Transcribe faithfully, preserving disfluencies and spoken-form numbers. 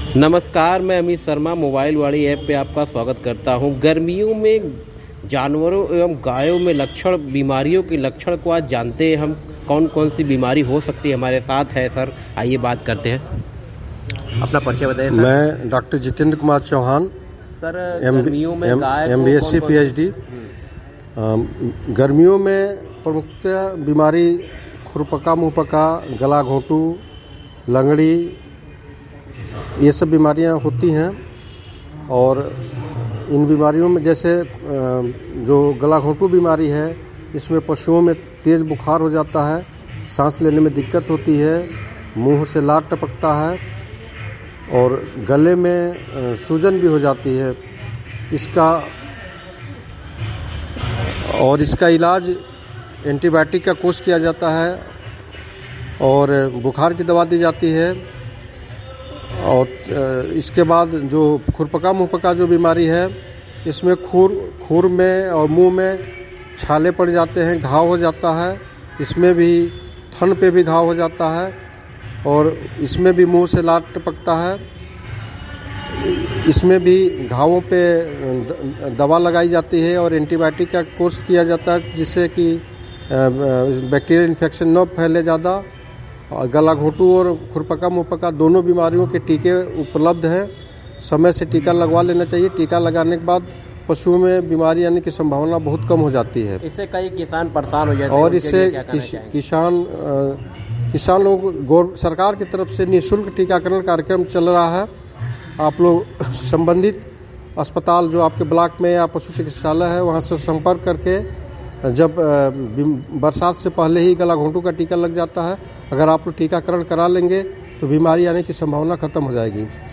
नमस्कार, मैं अमित शर्मा मोबाइल वाली ऐप पे आपका स्वागत करता हूं। गर्मियों में जानवरों एवं गायों में लक्षण बीमारियों के लक्षण को आज जानते हैं हम, कौन कौन सी बीमारी हो सकती है। हमारे साथ है सर, आइए बात करते हैं। अपना परिचय बताइए सर। मैं डॉक्टर जितेंद्र कुमार चौहान, सर गर्मियों में गाय M B S C P H D. गर्मियों में प्रमुखतः बीमारी खुरपका, मुंहपका, गला घोंटू, लंगड़ी, ये सब बीमारियां होती हैं। और इन बीमारियों में जैसे जो गला घोंटू बीमारी है, इसमें पशुओं में तेज बुखार हो जाता है, सांस लेने में दिक्कत होती है, मुंह से लार टपकता है और गले में सूजन भी हो जाती है। इसका और इसका इलाज एंटीबायोटिक का कोर्स किया जाता है और बुखार की दवा दी जाती है। और इसके बाद जो खुरपका मुंहपका जो बीमारी है, इसमें खुर खुर में और मुंह में छाले पड़ जाते हैं, घाव हो जाता है। इसमें भी थन पे भी घाव हो जाता है और इसमें भी मुंह से लार टपकता है। इसमें भी घावों पे दवा लगाई जाती है और एंटीबायोटिक का कोर्स किया जाता है, जिससे कि बैक्टीरियल इन्फेक्शन न फैले ज़्यादा। और गला घोंटू और खुरपका मुंहपका दोनों बीमारियों के टीके उपलब्ध हैं। समय से टीका लगवा लेना चाहिए। टीका लगाने के बाद पशुओं में बीमारी आने की संभावना बहुत कम हो जाती है। इससे कई किसान परेशान हो जाते हैं और इससे किस, किसान आ, किसान लोग सरकार की तरफ से निःशुल्क टीकाकरण कार्यक्रम चल रहा है। आप लोग संबंधित अस्पताल जो आपके ब्लॉक में या पशु चिकित्सालय है, वहाँ से संपर्क करके, जब बरसात से पहले ही गला घोंटू का टीका लग जाता है, अगर आप लोग टीकाकरण करा लेंगे तो बीमारी आने की संभावना खत्म हो जाएगी।